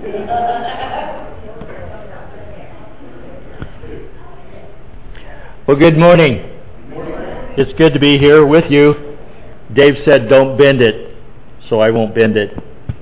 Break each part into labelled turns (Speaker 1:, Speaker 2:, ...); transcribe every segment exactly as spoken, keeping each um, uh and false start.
Speaker 1: Well, good morning. It's good to be here with you. Dave said don't bend it, so I won't bend it.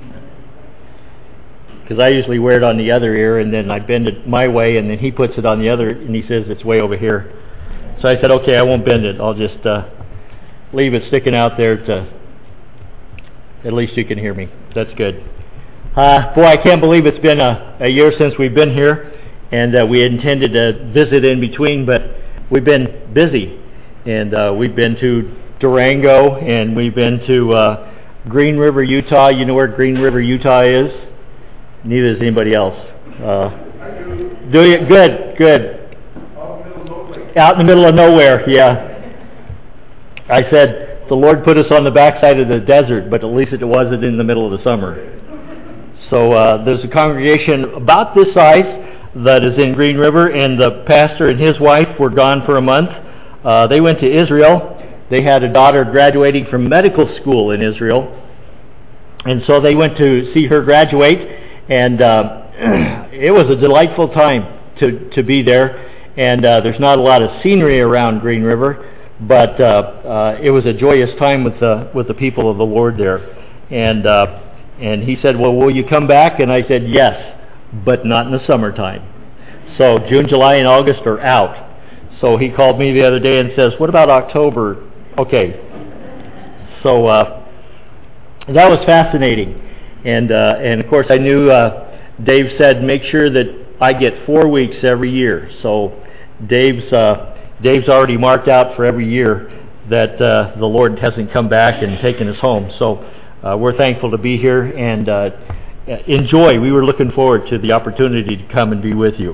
Speaker 1: Because I usually wear it on the other ear, and then I bend it my way, and then he puts it on the other, and he says it's way over here. So I said, okay, I won't bend it. I'll just uh, leave it sticking out there to, at least you can hear me. That's good. Uh, boy, I can't believe it's been a, a year since we've been here, and uh, we intended to visit in between, but we've been busy. And uh, we've been to Durango, and we've been to uh, Green River, Utah. You know where Green River, Utah is? Neither does anybody else. Uh, do you? Good, good. Out in the middle of nowhere, yeah. I said, the Lord put us on the backside of the desert, but at least it wasn't in the middle of the summer. So uh, there's a congregation about this size that is in Green River, and the pastor and his wife were gone for a month. Uh, they went to Israel. They had a daughter graduating from medical school in Israel, and so they went to see her graduate, and uh, it was a delightful time to, to be there. And uh, there's not a lot of scenery around Green River, but uh, uh, it was a joyous time with the with the people of the Lord there. And uh, and he said, well, will you come back? And I said, yes, but not in the summertime. So June, July, and August are out. So he called me the other day and says, what about October? Okay. So uh, that was fascinating. And, uh, and of course, I knew uh, Dave said, make sure that I get four weeks every year. So Dave's uh, Dave's already marked out for every year that uh, the Lord hasn't come back and taken us home. So uh, we're thankful to be here and uh, enjoy. We were looking forward to the opportunity to come and be with you.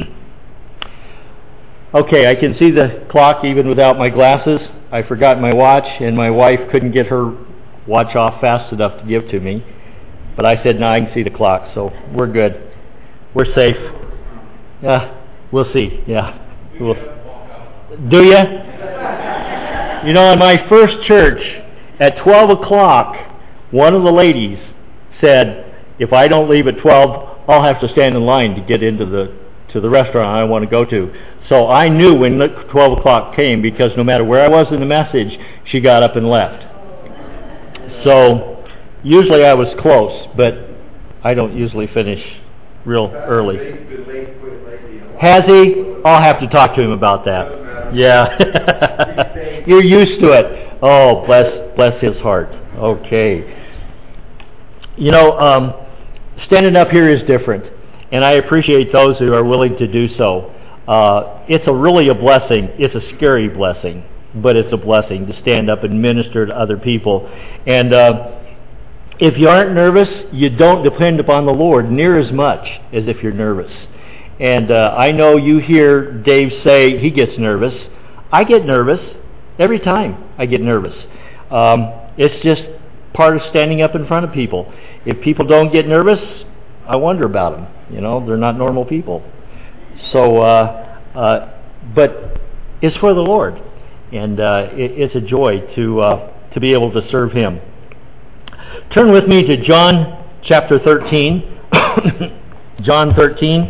Speaker 1: Okay, I can see the clock even without my glasses. I forgot my watch, and my wife couldn't get her watch off fast enough to give to me. But I said, no, I can see the clock, so we're good. We're safe. Yeah, we'll see. Yeah. We'll. Do you? You know, in my first church, at twelve o'clock, one of the ladies said, if I don't leave at twelve, I'll have to stand in line to get into the to the restaurant I want to go to. So I knew when twelve o'clock came, because no matter where I was in the message, she got up and left. So usually I was close, but I don't usually finish real early. Has he? I'll have to talk to him about that. Yeah. You're used to it. Oh, bless bless his heart. Okay. You know, um, standing up here is different, and I appreciate those who are willing to do so. Uh, it's a really a blessing. It's a scary blessing, but it's a blessing to stand up and minister to other people. And uh, if you aren't nervous, you don't depend upon the Lord near as much as if you're nervous. And uh, I know you hear Dave say he gets nervous. I get nervous every time I get nervous. Um, it's just part of standing up in front of people. If people don't get nervous, I wonder about them. You know, they're not normal people. So, uh, uh, but it's for the Lord, and uh, it, it's a joy to uh, to be able to serve Him. Turn with me to John chapter thirteen. John thirteen.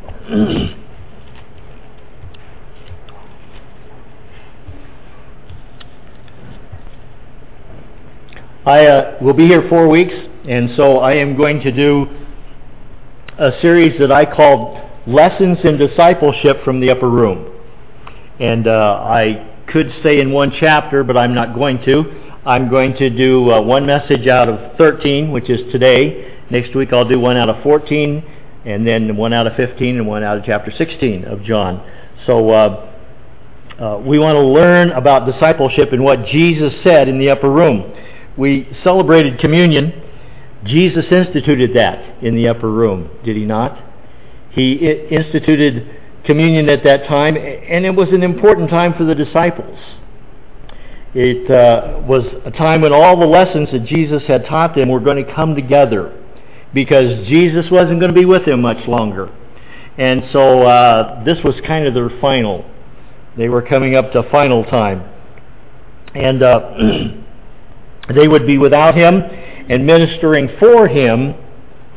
Speaker 1: I uh, will be here four weeks, and so I am going to do a series that I called Lessons in Discipleship from the Upper Room. And uh, I could stay in one chapter, but I'm not going to. I'm going to do uh, one message out of thirteen, which is today. Next week I'll do one out of fourteen, and then one out of fifteen, and one out of chapter sixteen of John. So uh, uh, we want to learn about discipleship and what Jesus said in the upper room. We celebrated communion. Jesus instituted that in the upper room, did he not? He instituted communion at that time, and it was an important time for the disciples. It uh, was a time when all the lessons that Jesus had taught them were going to come together, because Jesus wasn't going to be with them much longer. And so uh, this was kind of their final. They were coming up to final time. And uh, they would be without him and ministering for him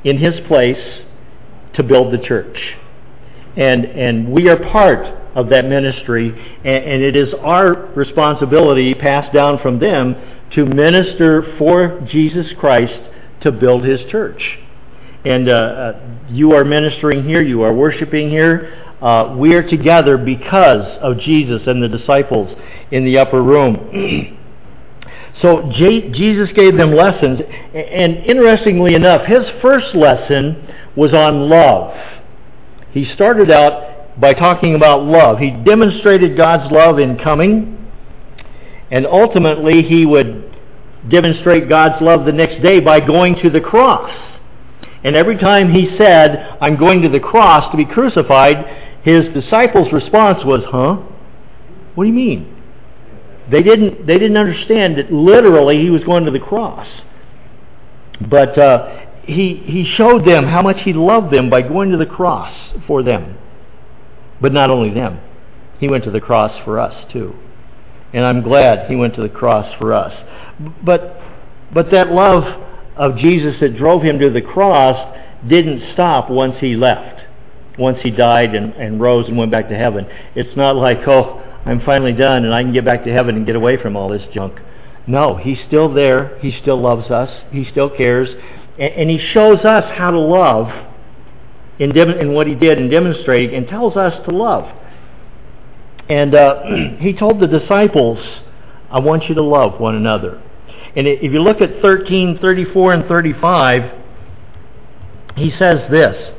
Speaker 1: in His place to build the church. And and we are part of that ministry, and, and it is our responsibility, passed down from them, to minister for Jesus Christ to build His church. And uh, uh, you are ministering here, you are worshiping here. Uh, we are together because of Jesus and the disciples in the upper room. So J- Jesus gave them lessons, and interestingly enough, His first lesson was on love. He started out by talking about love. He demonstrated God's love in coming, and ultimately He would demonstrate God's love the next day by going to the cross. And every time He said, "I'm going to the cross to be crucified," His disciples' response was, "Huh? What do you mean?" They didn't they didn't understand that literally He was going to the cross. But uh, he, he showed them how much He loved them by going to the cross for them. But not only them. He went to the cross for us too. And I'm glad He went to the cross for us. But but that love of Jesus that drove Him to the cross didn't stop once He left. Once He died and, and rose and went back to heaven. It's not like, oh, I'm finally done and I can get back to heaven and get away from all this junk. No, He's still there. He still loves us. He still cares. And, and He shows us how to love in, dem- in what He did in demonstrating, and tells us to love. And uh, He told the disciples, "I want you to love one another." And if you look at thirteen, thirty-four, and thirty-five, He says this.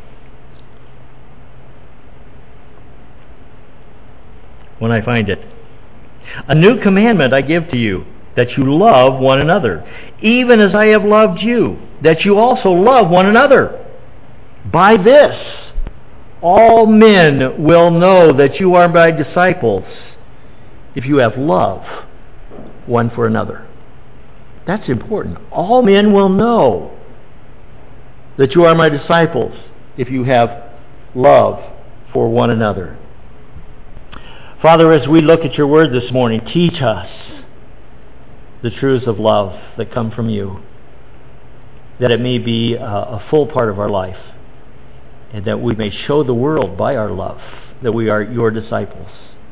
Speaker 1: When I find it. "A new commandment I give to you, that you love one another, even as I have loved you, that you also love one another. By this, all men will know that you are my disciples, if you have love one for another." That's important. All men will know that you are my disciples, if you have love for one another. Father, as we look at your word this morning, teach us the truths of love that come from you, that it may be a, a full part of our life, and that we may show the world by our love that we are your disciples.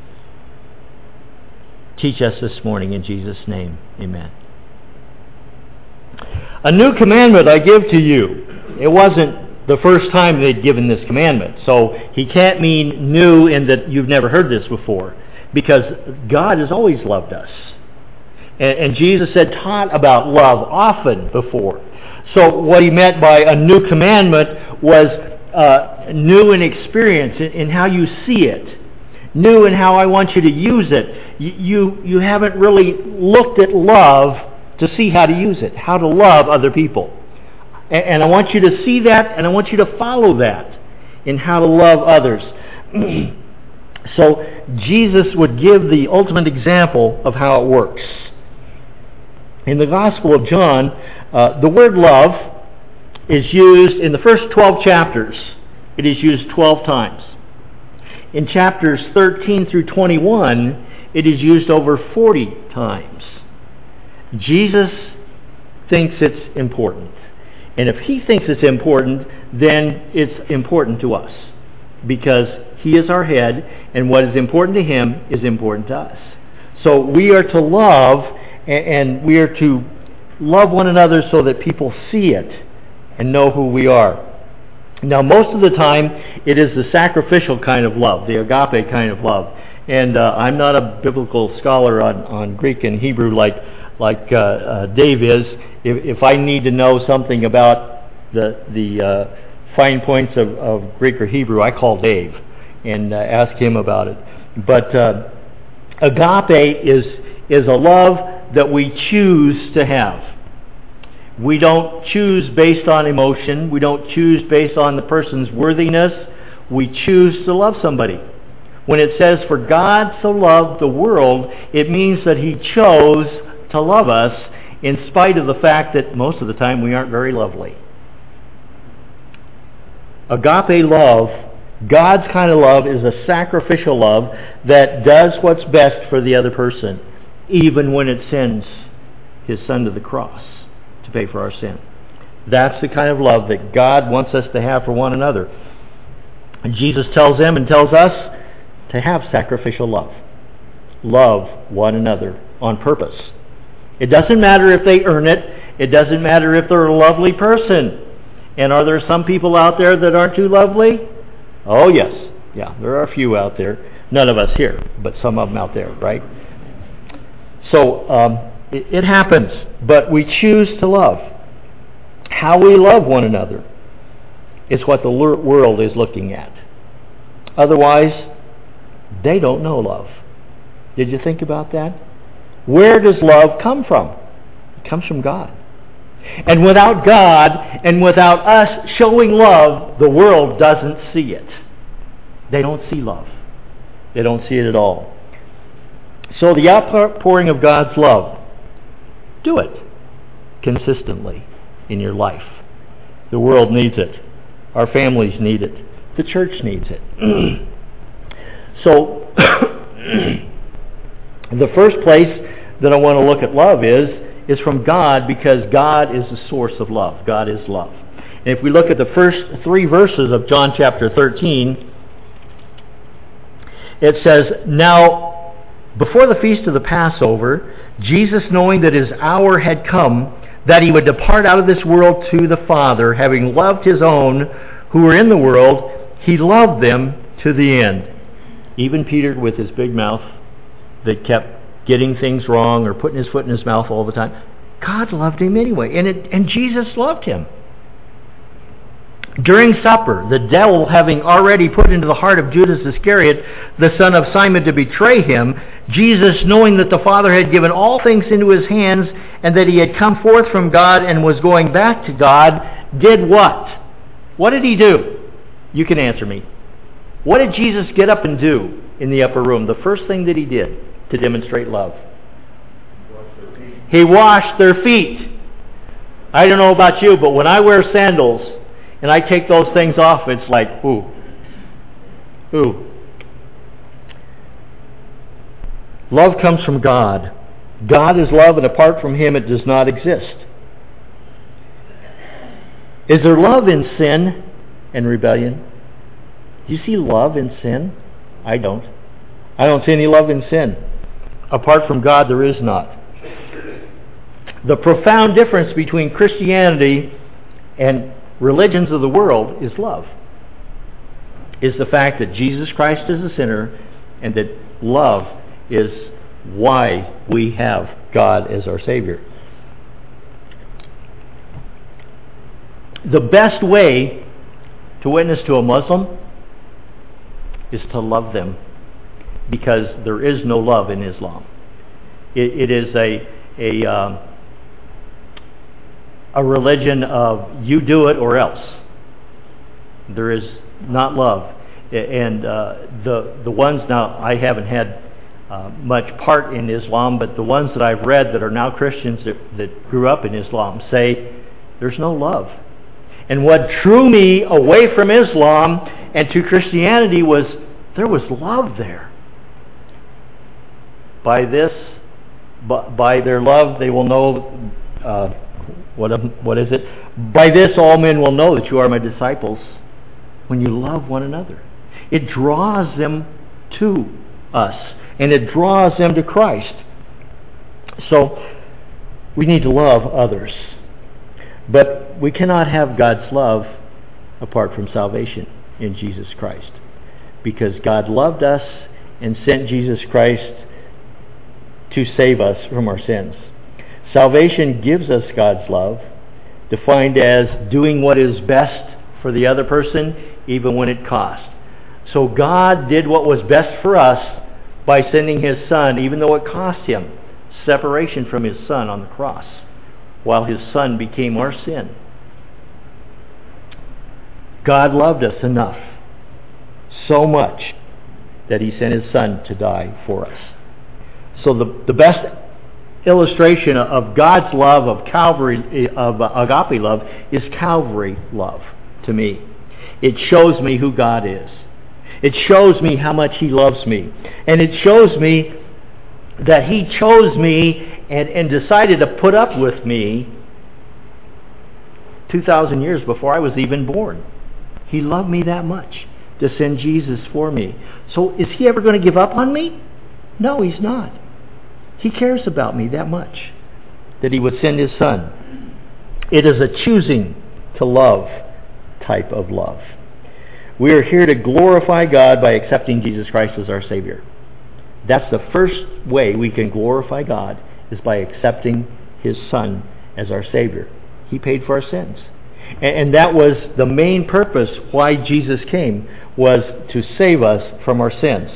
Speaker 1: Teach us this morning in Jesus' name. Amen. "A new commandment I give to you." It wasn't the first time they'd given this commandment. So He can't mean new in that you've never heard this before, because God has always loved us. And, and Jesus had taught about love often before. So what He meant by a new commandment was uh, new in experience, in, in how you see it. New in how I want you to use it. You, you, you haven't really looked at love to see how to use it, how to love other people. And I want you to see that, and I want you to follow that in how to love others. So Jesus would give the ultimate example of how it works. In the Gospel of John, uh, the word love is used in the first twelve chapters. It is used twelve times. In chapters thirteen through twenty-one, it is used over forty times. Jesus thinks it's important. And if He thinks it's important, then it's important to us. Because He is our head, and what is important to Him is important to us. So we are to love, and we are to love one another so that people see it and know who we are. Now, most of the time, it is the sacrificial kind of love, the agape kind of love. And uh, I'm not a biblical scholar on, on Greek and Hebrew like like uh, uh, Dave is. If, if I need to know something about the the uh, fine points of, of Greek or Hebrew, I call Dave and uh, ask him about it. But uh, agape is is a love that we choose to have. We don't choose based on emotion. We don't choose based on the person's worthiness. We choose to love somebody. When it says, "For God so loved the world," it means that He chose to love us in spite of the fact that most of the time we aren't very lovely. Agape love, God's kind of love, is a sacrificial love that does what's best for the other person, even when it sends His Son to the cross to pay for our sin. That's the kind of love that God wants us to have for one another. And Jesus tells them and tells us to have sacrificial love. Love one another on purpose. It doesn't matter if they earn it. It doesn't matter if they're a lovely person. And are there some people out there that aren't too lovely? Oh, yes. Yeah, there are a few out there. None of us here, but some of them out there, right? So, um, it, it happens, but we choose to love. How we love one another is what the world is looking at. Otherwise, they don't know love. Did you think about that? Where does love come from? It comes from God. And without God and without us showing love, the world doesn't see it. They don't see love. They don't see it at all. So the outpouring of God's love, do it consistently in your life. The world needs it. Our families need it. The church needs it. So, the first place that I want to look at love is, is from God, because God is the source of love. God is love. And if we look at the first three verses of John chapter thirteen, it says, "Now, before the feast of the Passover, Jesus, knowing that his hour had come, that he would depart out of this world to the Father, having loved his own who were in the world, he loved them to the end." Even Peter, with his big mouth that kept getting things wrong or putting his foot in his mouth all the time, God loved him anyway, and it, and Jesus loved him. During supper, the devil having already put into the heart of Judas Iscariot, the son of Simon, to betray him, Jesus, knowing that the Father had given all things into his hands, and that he had come forth from God and was going back to God, did what? What did he do? You can answer me. What did Jesus get up and do in the upper room? The first thing that he did to demonstrate love. He washed their feet. I don't know about you, but when I wear sandals and I take those things off, it's like, ooh, ooh. Love comes from God. God is love, and apart from him it does not exist. Is there love in sin and rebellion? Do you see love in sin? I don't. I don't see any love in sin. Apart from God, there is not. The profound difference between Christianity and religions of the world is love. Is the fact that Jesus Christ is a sinner, and that love is why we have God as our Savior. The best way to witness to a Muslim is to love them, because there is no love in Islam. It, it is a a um, a religion of you do it or else. There is not love, and uh, the the ones now I haven't had uh, much part in Islam, but the ones that I've read that are now Christians that, that grew up in Islam say there's no love. And what drew me away from Islam and to Christianity was there was love there. By this, by their love, they will know, uh, what, what is it? By this all men will know that you are my disciples, when you love one another. It draws them to us, and it draws them to Christ. So, we need to love others. But we cannot have God's love apart from salvation in Jesus Christ. Because God loved us and sent Jesus Christ to save us from our sins. Salvation gives us God's love, defined as doing what is best for the other person, even when it costs. So God did what was best for us by sending his Son, even though it cost him separation from his Son on the cross, while his Son became our sin. God loved us enough, so much, that he sent his Son to die for us. So the, the best illustration of God's love, of Calvary, of agape love, is Calvary love to me. It shows me who God is. It shows me how much he loves me. And it shows me that he chose me and, and decided to put up with me two thousand years before I was even born. He loved me that much to send Jesus for me. So is he ever going to give up on me? No, he's not. He cares about me that much that he would send his son. It is a choosing to love type of love. We are here to glorify God by accepting Jesus Christ as our Savior. That's the first way we can glorify God, is by accepting his Son as our Savior. He paid for our sins. And that was the main purpose why Jesus came, was to save us from our sins.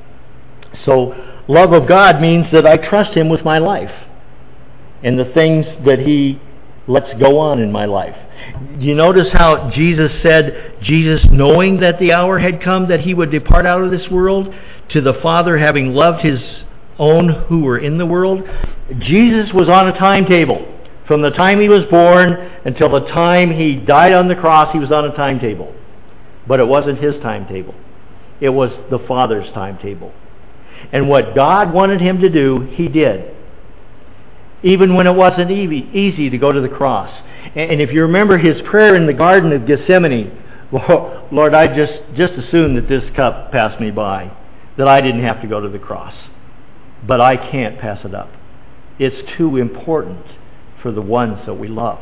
Speaker 1: So, love of God means that I trust him with my life and the things that he lets go on in my life. Do you notice how Jesus said, Jesus, knowing that the hour had come that he would depart out of this world, to the Father having loved his own who were in the world? Jesus was on a timetable. From the time he was born until the time he died on the cross, he was on a timetable. But it wasn't his timetable. It was the Father's timetable. And what God wanted him to do, he did. Even when it wasn't easy to go to the cross. And if you remember his prayer in the Garden of Gethsemane, Lord, I just, just assume that this cup passed me by, that I didn't have to go to the cross. But I can't pass it up. It's too important for the ones that we love.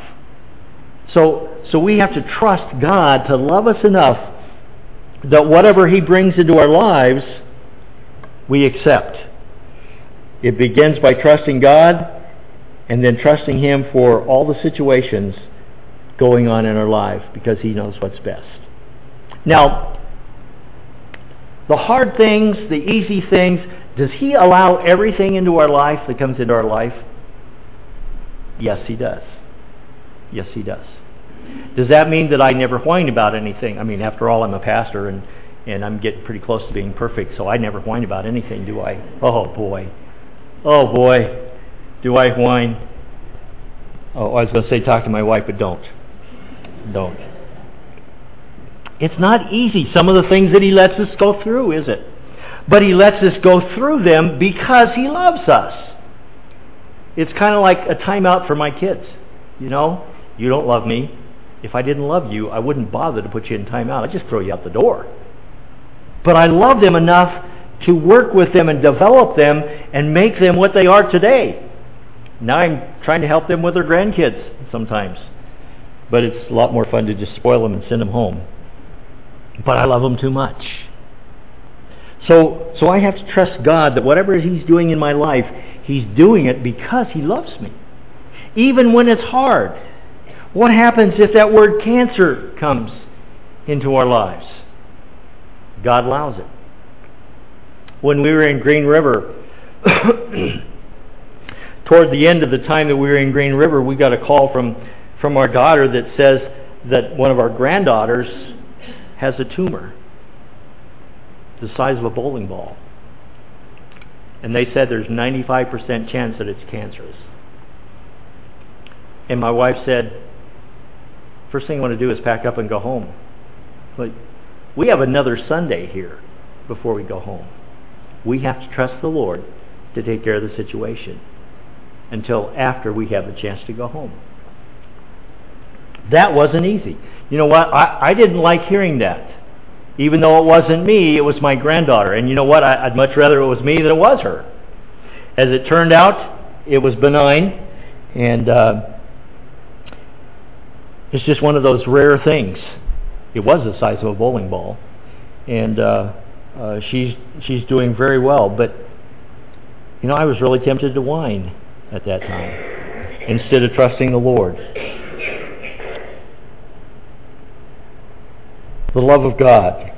Speaker 1: So, so we have to trust God to love us enough that whatever he brings into our lives, we accept. It begins by trusting God and then trusting him for all the situations going on in our life, because he knows what's best. Now, the hard things, the easy things, does he allow everything into our life that comes into our life? Yes, he does. Yes, he does. Does that mean that I never whine about anything? I mean, after all, I'm a pastor, and, and I'm getting pretty close to being perfect, so I never whine about anything, do I? Oh, boy. Oh, boy. Do I whine? Oh, I was going to say talk to my wife, but don't. Don't. It's not easy, some of the things that he lets us go through, is it? But he lets us go through them because he loves us. It's kind of like a timeout for my kids. You know, you don't love me. If I didn't love you, I wouldn't bother to put you in timeout. I'd just throw you out the door. But I love them enough to work with them and develop them and make them what they are today. Now I'm trying to help them with their grandkids sometimes. But it's a lot more fun to just spoil them and send them home. But I love them too much. So, so I have to trust God that whatever he's doing in my life, he's doing it because he loves me. Even when it's hard. What happens if that word cancer comes into our lives? God allows it. When we were in Green River, toward the end of the time that we were in Green River, we got a call from, from our daughter that says that one of our granddaughters has a tumor the size of a bowling ball. And they said there's ninety-five percent chance that it's cancerous. And my wife said, first thing I want to do is pack up and go home. But we have another Sunday here before we go home. We have to trust the Lord to take care of the situation until after we have the chance to go home. That wasn't easy. You know what? I, I didn't like hearing that. Even though it wasn't me, it was my granddaughter. And you know what? I, I'd much rather it was me than it was her. As it turned out, it was benign. And uh, it's just one of those rare things. It was the size of a bowling ball. And uh, uh, she's she's doing very well. But, you know, I was really tempted to whine at that time instead of trusting the Lord. The love of God.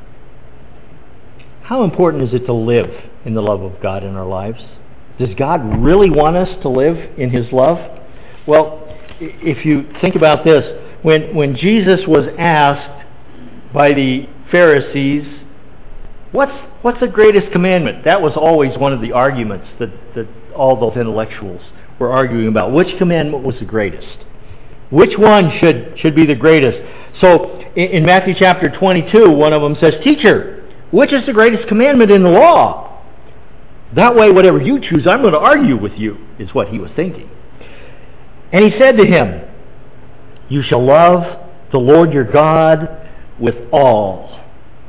Speaker 1: How important is it to live in the love of God in our lives? Does God really want us to live in his love? Well, if you think about this, when, when Jesus was asked by the Pharisees, what's, what's the greatest commandment? That was always one of the arguments that, that all those intellectuals were arguing about. Which commandment was the greatest? Which one should, should be the greatest? So, in Matthew chapter twenty-two, one of them says, Teacher, which is the greatest commandment in the law? That way, whatever you choose, I'm going to argue with you, is what he was thinking. And he said to him, You shall love the Lord your God with all.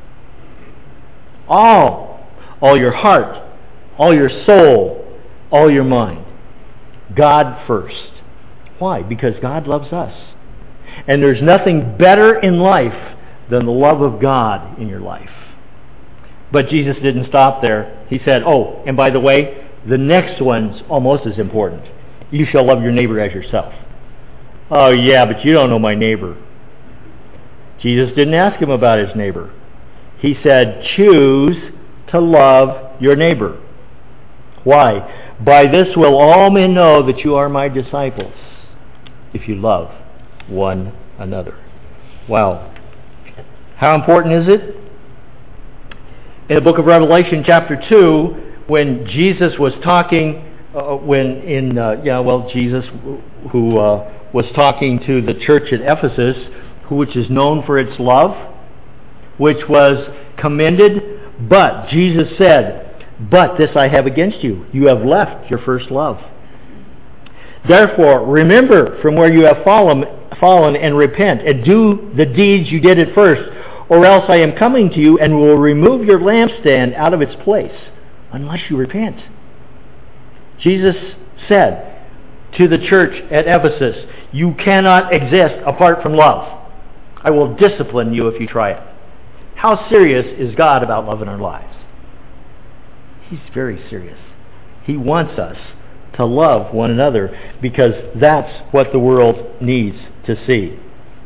Speaker 1: All. All your heart, all your soul, all your mind. God first. Why? Because God loves us. And there's nothing better in life than the love of God in your life. But Jesus didn't stop there. He said, oh, and by the way, the next one's almost as important. You shall love your neighbor as yourself. Oh yeah, but you don't know my neighbor. Jesus didn't ask him about his neighbor. He said, choose to love your neighbor. Why? By this will all men know that you are my disciples, if you love one another. Wow. How important is it? In the book of Revelation, chapter two, when Jesus was talking, uh, when in, uh, yeah, well, Jesus, who uh, was talking to the church at Ephesus, which is known for its love, which was commended, but Jesus said, but this I have against you. You have left your first love. Therefore, remember from where you have fallen, fallen and repent, and do the deeds you did at first, or else I am coming to you and will remove your lampstand out of its place, unless you repent. Jesus said to the church at Ephesus, you cannot exist apart from love. I will discipline you if you try it. How serious is God about love in our lives? He's very serious. He wants us to love one another because that's what the world needs to see.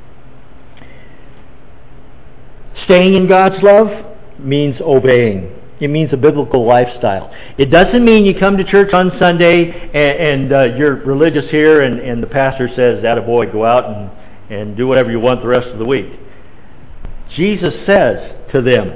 Speaker 1: Staying in God's love means obeying. It means a biblical lifestyle. It doesn't mean you come to church on Sunday and, and uh, you're religious here and, and the pastor says, attaboy, go out and, and do whatever you want the rest of the week. Jesus says to them,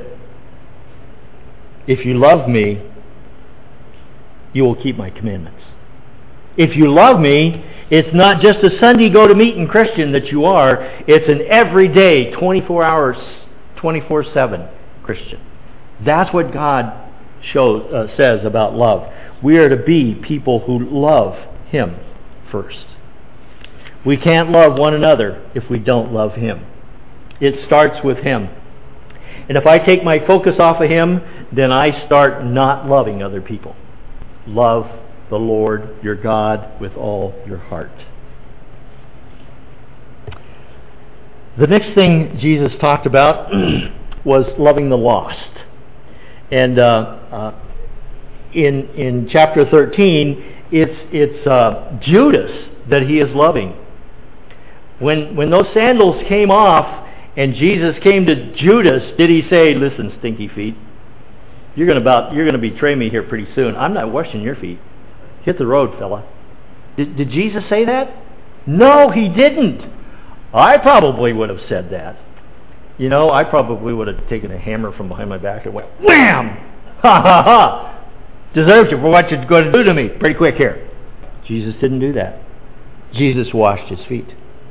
Speaker 1: if you love me, you will keep my commandments. If you love me, it's not just a Sunday go to meeting Christian that you are. It's an everyday, twenty-four hours, twenty-four seven Christian. That's what God shows, uh, says about love. We are to be people who love Him first. We can't love one another if we don't love Him. It starts with Him. And if I take my focus off of Him, then I start not loving other people. Love the Lord your God with all your heart. The next thing Jesus talked about was loving the lost. And uh, uh, in in chapter thirteen, it's it's uh, Judas that he is loving. When when those sandals came off and Jesus came to Judas, did he say, "Listen, stinky feet, you're gonna about you're gonna betray me here pretty soon. I'm not washing your feet. Hit the road, fella." Did, did Jesus say that? No, he didn't. I probably would have said that. You know, I probably would have taken a hammer from behind my back and went, wham! Ha ha ha! Deserves you for what you're going to do to me. Pretty quick here. Jesus didn't do that. Jesus washed his feet.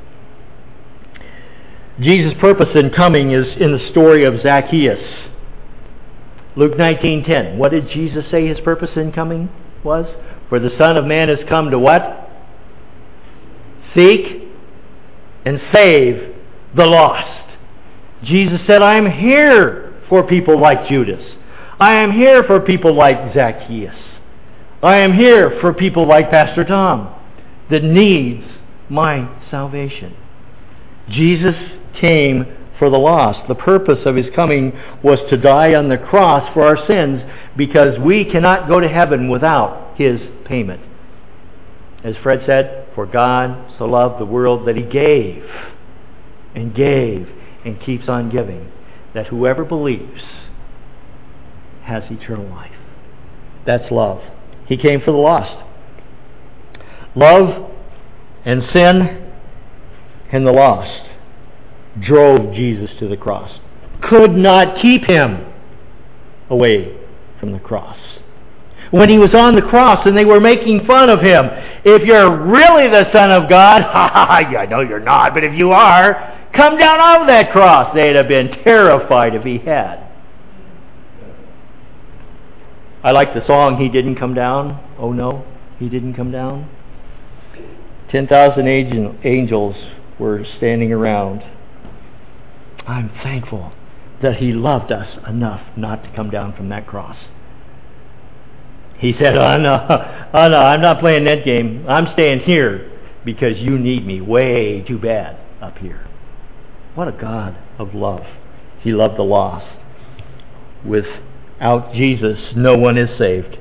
Speaker 1: Jesus' purpose in coming is in the story of Zacchaeus. Luke nineteen ten. What did Jesus say his purpose in coming was? For the Son of Man has come to what? Seek and save the lost. Jesus said, I am here for people like Judas. I am here for people like Zacchaeus. I am here for people like Pastor Tom that needs my salvation. Jesus came for the lost. The purpose of his coming was to die on the cross for our sins because we cannot go to heaven without his payment. As Fred said, for God so loved the world that he gave and gave and keeps on giving, that whoever believes has eternal life. That's love. He came for the lost. Love and sin and the lost drove Jesus to the cross. Could not keep him away from the cross. When he was on the cross and they were making fun of him, if you're really the Son of God, ha ha ha, I know you're not, but if you are, come down off of that cross. They'd have been terrified if he had. I like the song, He Didn't Come Down. Oh no, He didn't come down. Ten thousand angels were standing around. I'm thankful that He loved us enough not to come down from that cross. He said, oh no, oh no, I'm not playing that game. I'm staying here because you need me way too bad up here. What a God of love. He loved the lost. Without Jesus, no one is saved.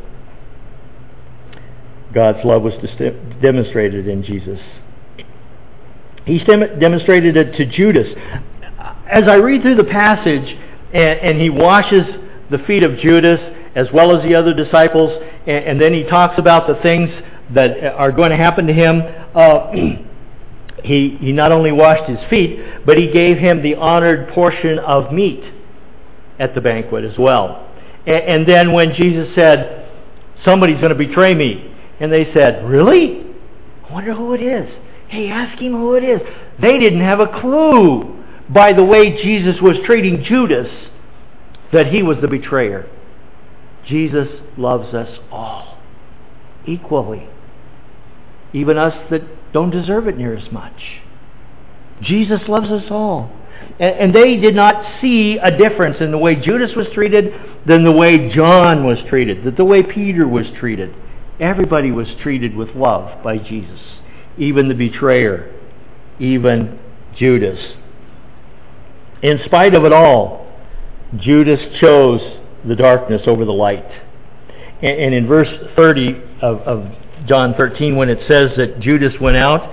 Speaker 1: God's love was demonstrated in Jesus. He demonstrated it to Judas. As I read through the passage, and, and he washes the feet of Judas as well as the other disciples, and, and then he talks about the things that are going to happen to him. Uh, he, he not only washed his feet, but he gave him the honored portion of meat at the banquet as well. And, and then when Jesus said, somebody's going to betray me, and they said, really? I wonder who it is. Hey, ask him who it is. They didn't have a clue, by the way Jesus was treating Judas, that he was the betrayer. Jesus loves us all equally, even us that don't deserve it near as much. Jesus loves us all. And, and they did not see a difference in the way Judas was treated than the way John was treated, than the way Peter was treated. Everybody was treated with love by Jesus, even the betrayer, even Judas. In spite of it all, Judas chose the darkness over the light. And, and in verse thirty of, of John thirteen, when it says that Judas went out,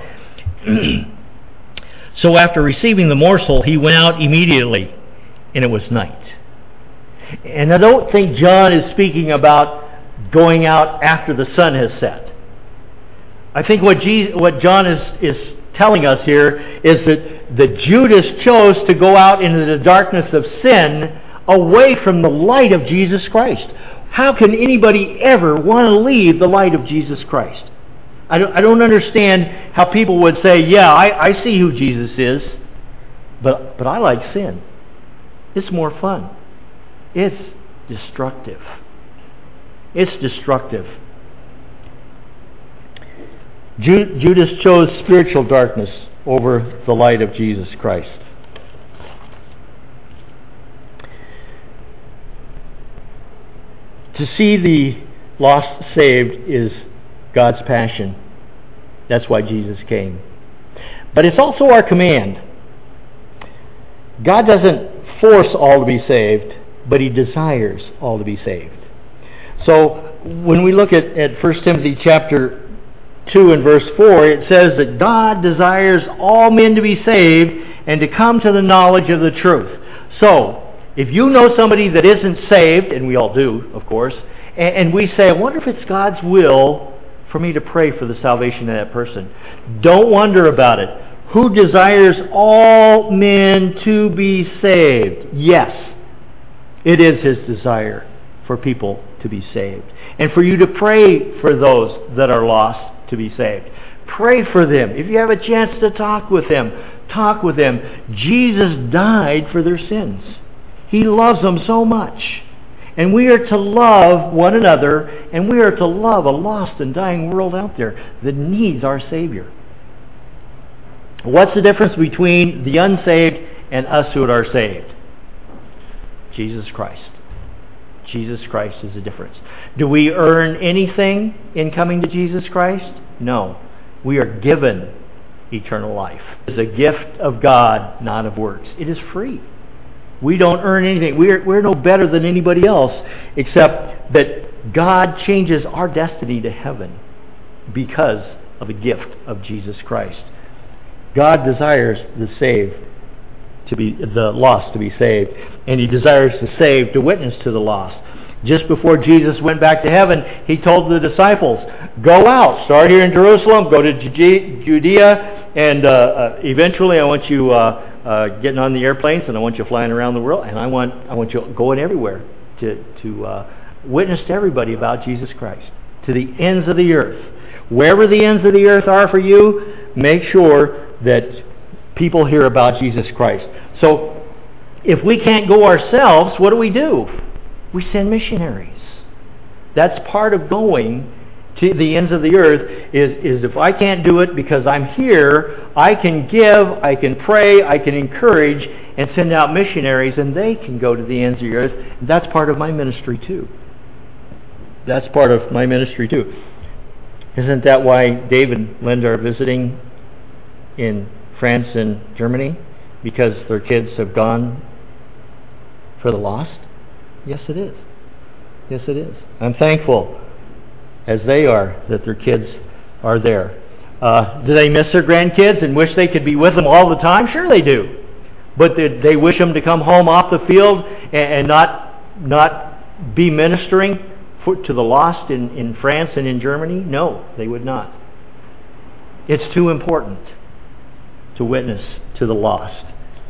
Speaker 1: so after receiving the morsel, he went out immediately, and it was night. And I don't think John is speaking about going out after the sun has set. I think what, Jesus, what John is, is telling us here is that, that Judas chose to go out into the darkness of sin away from the light of Jesus Christ. How can anybody ever want to leave the light of Jesus Christ? I don't, I don't understand how people would say, yeah, I, I see who Jesus is, but, but I like sin. It's more fun. It's destructive. It's destructive. Ju- Judas chose spiritual darkness over the light of Jesus Christ. To see the lost saved is God's passion. That's why Jesus came. But it's also our command. God doesn't force all to be saved, but He desires all to be saved. So when we look at, at First Timothy chapter two and verse four, it says that God desires all men to be saved and to come to the knowledge of the truth. So, if you know somebody that isn't saved, and we all do, of course, and, and we say, I wonder if it's God's will for me to pray for the salvation of that person. Don't wonder about it. Who desires all men to be saved? Yes, it is His desire for people to be saved. And for you to pray for those that are lost to be saved. Pray for them. If you have a chance to talk with them, talk with them. Jesus died for their sins. He loves them so much. And we are to love one another, and we are to love a lost and dying world out there that needs our Savior. What's the difference between the unsaved and us who are saved? Jesus Christ. Jesus Christ is the difference. Do we earn anything in coming to Jesus Christ? No. We are given eternal life. It is a gift of God, not of works. It is free. We don't earn anything. We're, we're no better than anybody else, except that God changes our destiny to heaven because of a gift of Jesus Christ. God desires the saved to be the lost to be saved, and He desires the saved to witness to the lost. Just before Jesus went back to heaven, He told the disciples, go out, start here in Jerusalem, go to Judea, and uh, uh, eventually I want you uh, uh, getting on the airplanes, and I want you flying around the world, and I want I want you going everywhere to, to uh, witness to everybody about Jesus Christ, to the ends of the earth. Wherever the ends of the earth are for you, make sure that people hear about Jesus Christ. So, if we can't go ourselves, what do we do? We send missionaries. That's part of going to the ends of the earth is, is if I can't do it because I'm here, I can give, I can pray, I can encourage, and send out missionaries, and they can go to the ends of the earth. That's part of my ministry too. That's part of my ministry too. Isn't that why Dave and Linda are visiting in France and Germany? Because their kids have gone for the lost? Yes, it is. Yes, it is. I'm thankful, as they are, that their kids are there. Uh, do they miss their grandkids and wish they could be with them all the time? Sure they do. But they, they wish them to come home off the field and, and not not be ministering for, to the lost in, in France and in Germany? No, they would not. It's too important to witness to the lost.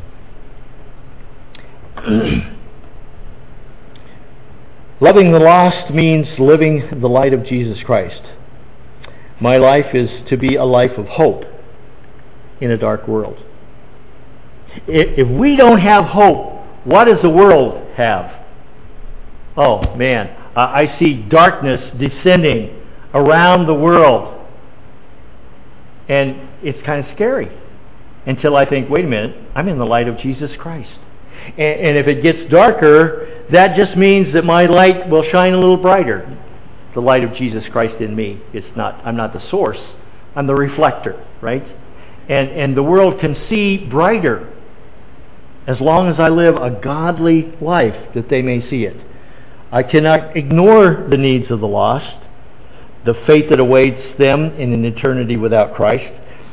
Speaker 1: Loving the lost means living the light of Jesus Christ. My life is to be a life of hope in a dark world. If we don't have hope, what does the world have? Oh man, I see darkness descending around the world. And it's kind of scary until I think, wait a minute, I'm in the light of Jesus Christ. And, and if it gets darker, that just means that my light will shine a little brighter. The light of Jesus Christ in me. It's not, I'm not the source. I'm the reflector, right? And, and the world can see brighter as long as I live a godly life, that they may see it. I cannot ignore the needs of the lost, the fate that awaits them in an eternity without Christ.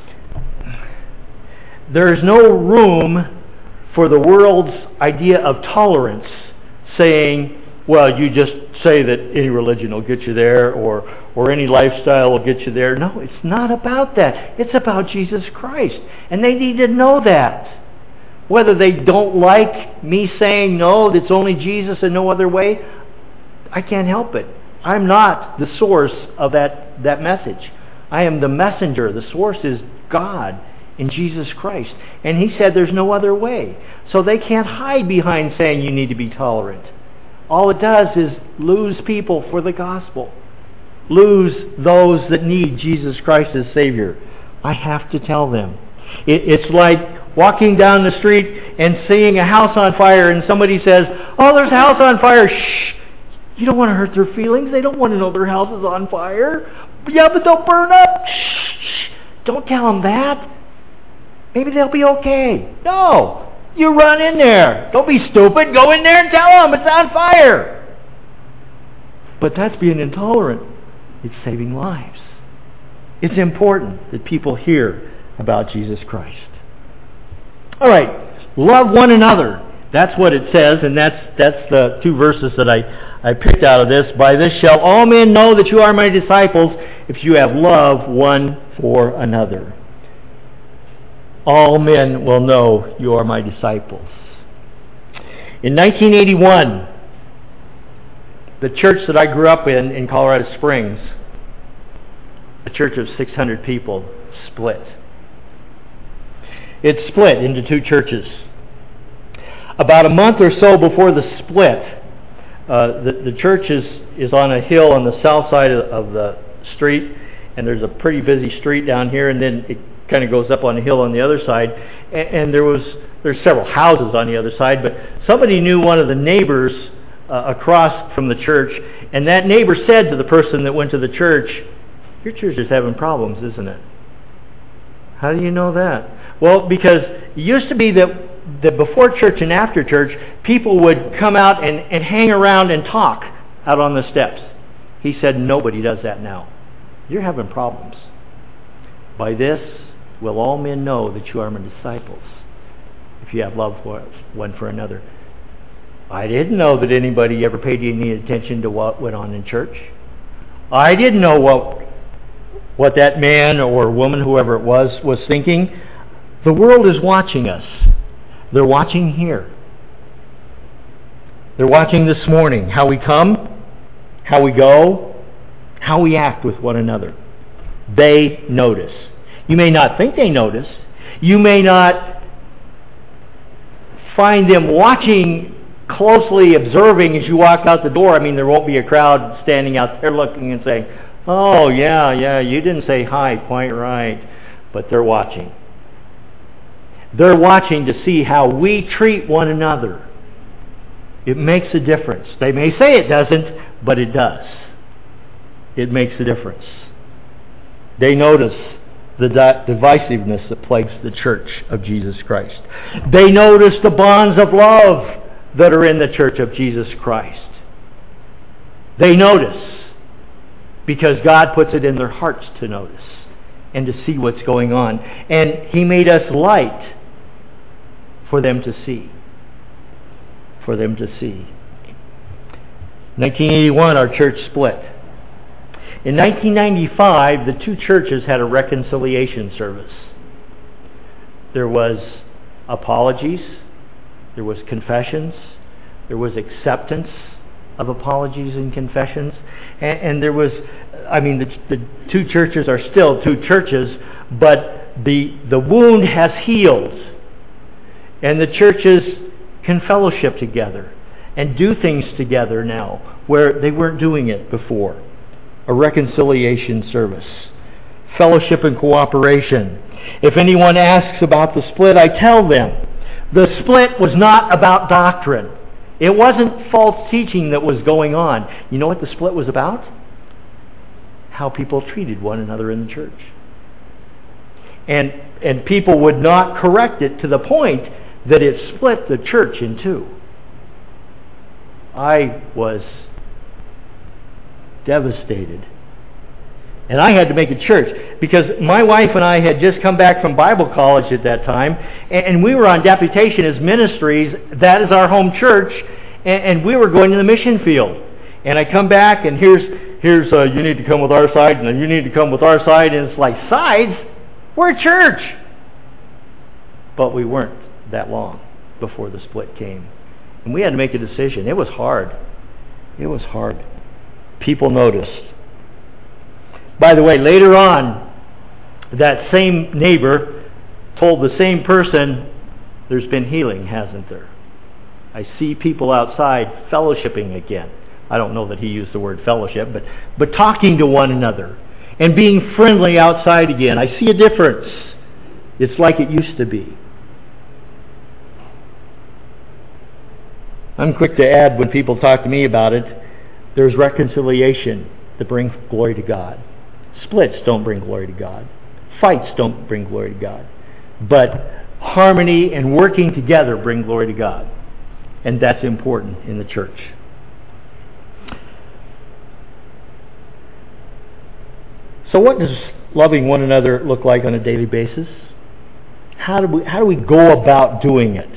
Speaker 1: There is no room for the world's idea of tolerance, saying, well, you just say that any religion will get you there, or or any lifestyle will get you there. No, it's not about that. It's about Jesus Christ. And they need to know that. Whether they don't like me saying, no, it's only Jesus and no other way, I can't help it. I'm not the source of that, that message. I am the messenger. The source is God in Jesus Christ. And He said there's no other way. So they can't hide behind saying you need to be tolerant. All it does is lose people for the gospel. Lose those that need Jesus Christ as Savior. I have to tell them. It, it's like walking down the street and seeing a house on fire, and somebody says, oh, there's a house on fire. Shh! You don't want to hurt their feelings. They don't want to know their house is on fire. Yeah, but they'll burn up. Shh! Don't tell them that. Maybe they'll be okay. No! You run in there. Don't be stupid. Go in there and tell them it's on fire. But that's being intolerant. It's saving lives. It's important that people hear about Jesus Christ. All right, love one another. That's what it says, and that's that's the two verses that I, I picked out of this. By this shall all men know that you are my disciples, if you have love one for another. All men will know you are my disciples. In nineteen eighty-one, the church that I grew up in, in Colorado Springs, a church of six hundred people, split. It split into two churches. About a month or so before the split, uh, the, the church is, is on a hill on the south side of, of the street, and there's a pretty busy street down here, and then it kind of goes up on a hill on the other side, and, and there was there's several houses on the other side, but somebody knew one of the neighbors uh, across from the church, and that neighbor said to the person that went to the church, your church is having problems, isn't it? How do you know that? Well, because it used to be that, that before church and after church, people would come out and, and hang around and talk out on the steps. He said, nobody does that now. You're having problems. By this will all men know that you are my disciples, if you have love for one for another. I didn't know that anybody ever paid any attention to what went on in church. I didn't know what what that man or woman, whoever it was, was thinking. The world is watching us. They're watching here. They're watching this morning. How we come, how we go, how we act with one another. They notice. You may not think they notice. You may not find them watching closely, observing as you walk out the door. I mean, there won't be a crowd standing out there looking and saying, Oh, yeah, yeah, you didn't say hi, quite right. But they're watching. They're watching to see how we treat one another. It makes a difference. They may say it doesn't, but it does. It makes a difference. They notice the divisiveness that plagues the church of Jesus Christ. They notice the bonds of love that are in the church of Jesus Christ. They notice because God puts it in their hearts to notice and to see what's going on. And He made us light for them to see. For them to see. nineteen eighty-one, our church split. In nineteen ninety-five, the two churches had a reconciliation service. There was apologies, there was confessions, there was acceptance of apologies and confessions, and, and there was, I mean, the, the two churches are still two churches, but the the wound has healed, and the churches can fellowship together and do things together now where they weren't doing it before. A reconciliation service, fellowship and cooperation. If anyone asks about the split, I tell them the split was not about doctrine. It wasn't false teaching that was going on. You know what the split was about? How people treated one another in the church. And and people would not correct it to the point that it split the church in two. I was devastated. And I had to make a church because my wife and I had just come back from Bible college at that time, and we were on deputation as ministries. That is our home church, and we were going to the mission field. And I come back, and here's here's uh, you need to come with our side, and you need to come with our side, and it's like, sides? We're a church. But we weren't that long before the split came, and we had to make a decision. It was hard. It was hard. People noticed. By the way, later on, that same neighbor told the same person, there's been healing, hasn't there? I see people outside fellowshipping again. I don't know that he used the word fellowship, but, but talking to one another and being friendly outside again. I see a difference. It's like it used to be. I'm quick to add, when people talk to me about it, there's reconciliation that brings glory to God. Splits don't bring glory to God. Fights don't bring glory to God. But harmony and working together bring glory to God. And that's important in the church. So what does loving one another look like on a daily basis? How do we, how do we go about doing it?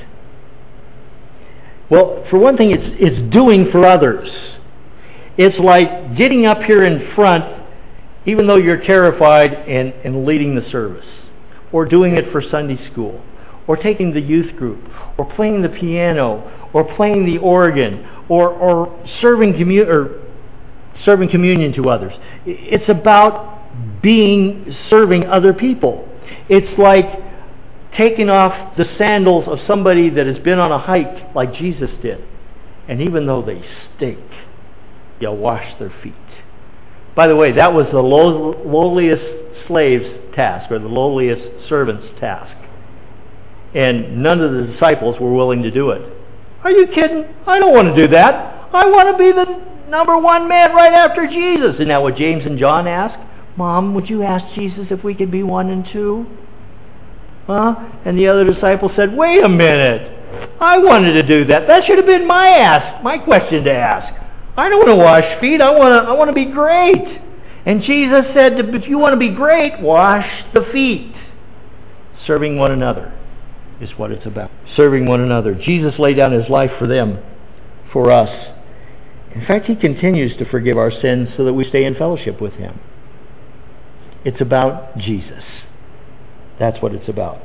Speaker 1: Well, for one thing, it's it's doing for others. It's like getting up here in front, even though you're terrified, and, and leading the service, or doing it for Sunday school, or taking the youth group, or playing the piano, or playing the organ, or or serving commu- or serving communion to others. It's about being serving other people. It's like taking off the sandals of somebody that has been on a hike like Jesus did, and even though they stink, you wash their feet. By the way, that was the low, lowliest slave's task, or the lowliest servant's task. And none of the disciples were willing to do it. Are you kidding? I don't want to do that. I want to be the number one man right after Jesus. Isn't that what James and John asked? Mom, would you ask Jesus if we could be one and two? Huh? And the other disciple said, wait a minute. I wanted to do that. That should have been my ask, my question to ask. I don't want to wash feet. I want to I want to be great. And Jesus said, if you want to be great, wash the feet. Serving one another is what it's about. Serving one another. Jesus laid down His life for them, for us. In fact, He continues to forgive our sins so that we stay in fellowship with Him. It's about Jesus. That's what it's about.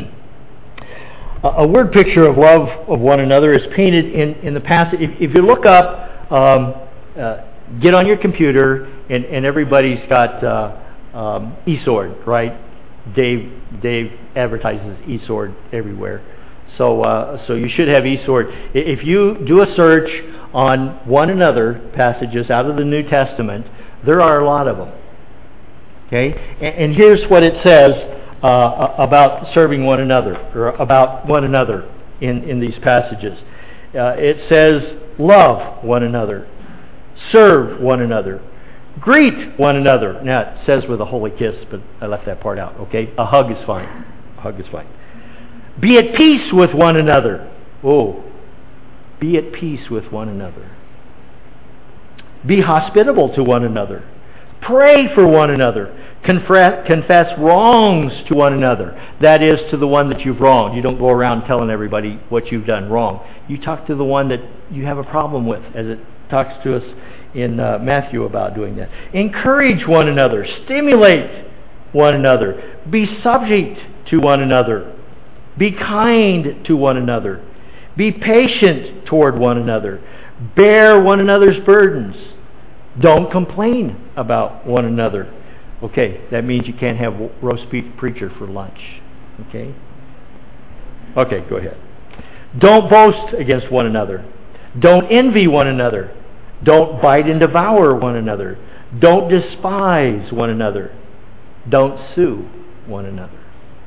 Speaker 1: A word picture of love of one another is painted in, in the passage. If, if you look up, um, uh, get on your computer, and, and everybody's got uh, um, eSword, right? Dave Dave advertises eSword everywhere. So uh, so you should have eSword. If you do a search on one another passages out of the New Testament, There are a lot of them. Okay? And, and here's what it says uh, about serving one another, or about one another in, in these passages. Uh, it says, love one another, serve one another, greet one another. Now, it says with a holy kiss, but I left that part out, okay? A hug is fine. A hug is fine. Be at peace with one another. Oh, be at peace with one another. Be hospitable to one another. Pray for one another. Confess, confess wrongs to one another. That is, to the one that you've wronged. You don't go around telling everybody what you've done wrong. You talk to the one that you have a problem with, as it talks to us in uh, Matthew about doing that. Encourage one another. Stimulate one another. Be subject to one another. Be kind to one another. Be patient toward one another. Bear one another's burdens. Don't complain about one another. Okay, that means you can't have roast beef preacher for lunch. Okay? Okay, go ahead. Don't boast against one another. Don't envy one another. Don't bite and devour one another. Don't despise one another. Don't sue one another.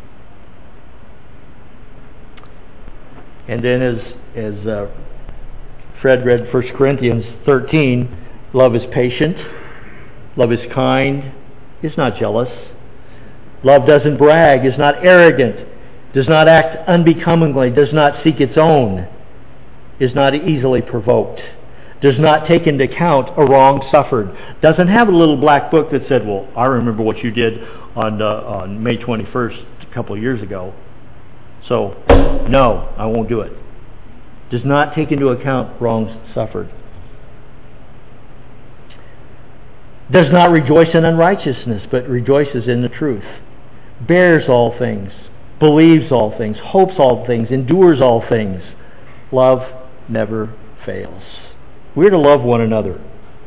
Speaker 1: And then as as uh, Fred read First Corinthians thirteen, love is patient. Love is kind. Is not jealous. Love doesn't brag. Is not arrogant. Does not act unbecomingly. Does not seek its own. Is not easily provoked. Does not take into account a wrong suffered. Doesn't have a little black book that said, well, I remember what you did on uh, on May twenty-first a couple of years ago. So, no, I won't do it. Does not take into account wrongs suffered. Does not rejoice in unrighteousness, but rejoices in the truth. Bears all things. Believes all things. Hopes all things. Endures all things. Love never fails. We're to love one another.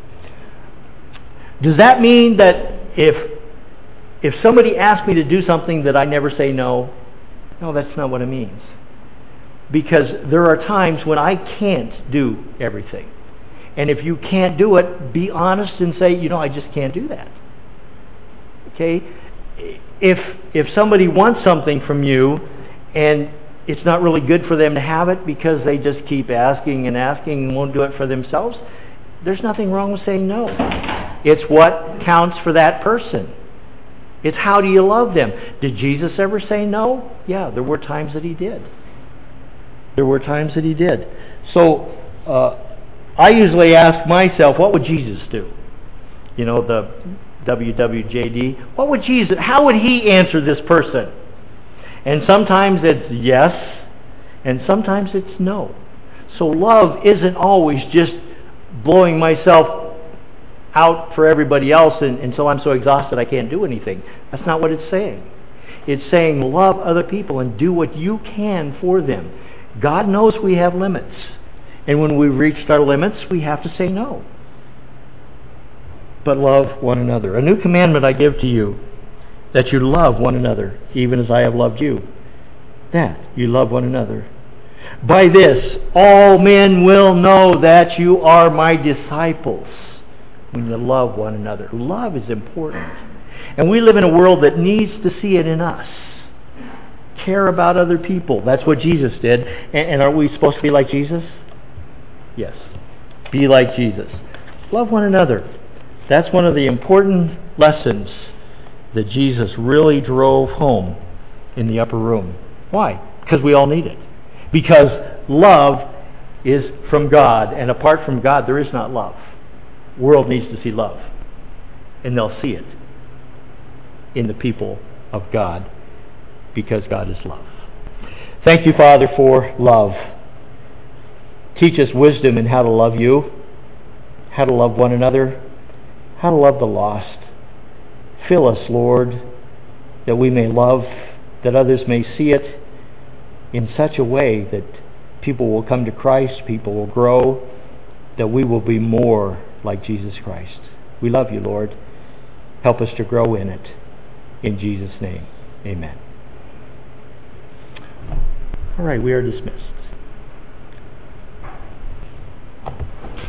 Speaker 1: Does that mean that if if somebody asks me to do something that I never say no? No, that's not what it means. Because there are times when I can't do everything. And if you can't do it, be honest and say, you know, I just can't do that. Okay? If if somebody wants something from you and it's not really good for them to have it because they just keep asking and asking and won't do it for themselves, there's nothing wrong with saying no. It's what counts for that person. It's how do you love them. Did Jesus ever say no? Yeah, there were times that he did. There were times that he did. So, uh, I usually ask myself, what would Jesus do? You know, the W W J D. What would Jesus, how would he answer this person? And sometimes it's yes, and sometimes it's no. So love isn't always just blowing myself out for everybody else and, until I'm so exhausted I can't do anything. That's not what it's saying. It's saying love other people and do what you can for them. God knows we have limits. And when we've reached our limits, we have to say no. But love one another. A new commandment I give to you, that you love one another, even as I have loved you. That you love one another. By this, all men will know that you are my disciples, when you love one another. Love is important. And we live in a world that needs to see it in us. Care about other people. That's what Jesus did. And, and are we supposed to be like Jesus? Yes. Be like Jesus. Love one another. That's one of the important lessons that Jesus really drove home in the upper room. Why? Because we all need it. Because love is from God, and apart from God, there is not love. The world needs to see love, and they'll see it in the people of God, because God is love. Thank you, Father, for love. Teach us wisdom in how to love you, how to love one another, how to love the lost. Fill us, Lord, that we may love, that others may see it in such a way that people will come to Christ, people will grow, that we will be more like Jesus Christ. We love you, Lord. Help us to grow in it. In Jesus' name, amen. All right, we are dismissed.